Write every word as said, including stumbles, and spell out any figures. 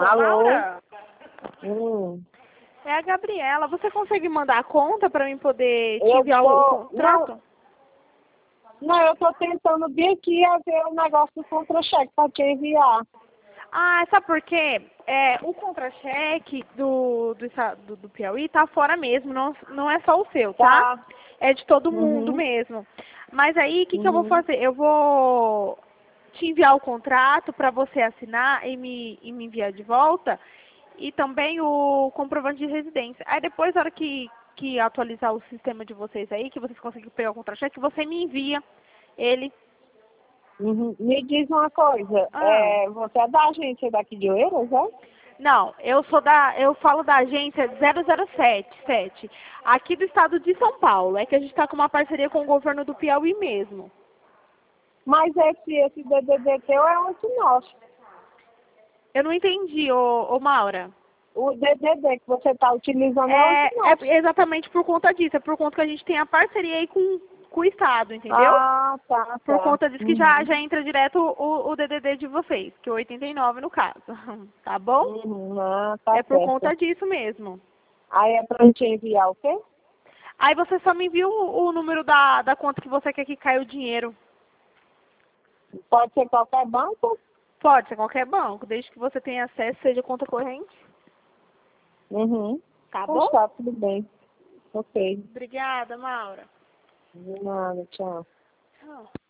Alô? Laura? Hum. É a Gabriela. Você consegue mandar a conta para mim poder te Eu enviar tô... o contrato? Não, eu tô tentando vir aqui a ver o negócio do contra-cheque para te enviar. Ah, sabe por quê? É, o contra-cheque do, do, esta- do, do Piauí tá fora mesmo, não, não é só o seu, tá? Tá. É de todo mundo Uhum. mesmo. Mas aí, o que, que eu vou Uhum. fazer? Eu vou te enviar o contrato para você assinar e me, e me enviar de volta, e também o comprovante de residência. Aí depois, na hora que, que atualizar o sistema de vocês aí, que vocês conseguirem pegar o contra-cheque, você me envia ele. Uhum. Me diz uma coisa, Ah. é, você é da agência daqui de Oeiras, é? Não, eu sou da, eu falo da agência zero zero sete, sete, aqui do estado de São Paulo. É que a gente está com uma parceria com o governo do Piauí mesmo. Mas esse, esse D D D teu é outro nosso. Eu não entendi, ô, ô Maura. O D D D que você está utilizando é outro É, nosso. é exatamente por conta disso, é por conta que a gente tem a parceria aí com, com o estado, entendeu? Ah, tá, Por tá. conta disso que já, Uhum. já entra direto o, o D D D de vocês, que é o oitenta e nove no caso, tá bom? Uhum. Ah, tá É por certo. conta disso mesmo. Aí é pra gente enviar o quê? Aí você só me envia o, o número da, da conta que você quer que caia o dinheiro. Pode ser qualquer banco? Pode ser qualquer banco, desde que você tenha acesso, seja conta corrente. Uhum. Tá Então bom? tá, tudo bem. Ok. Obrigada, Maura. De nada, tchau. Tchau.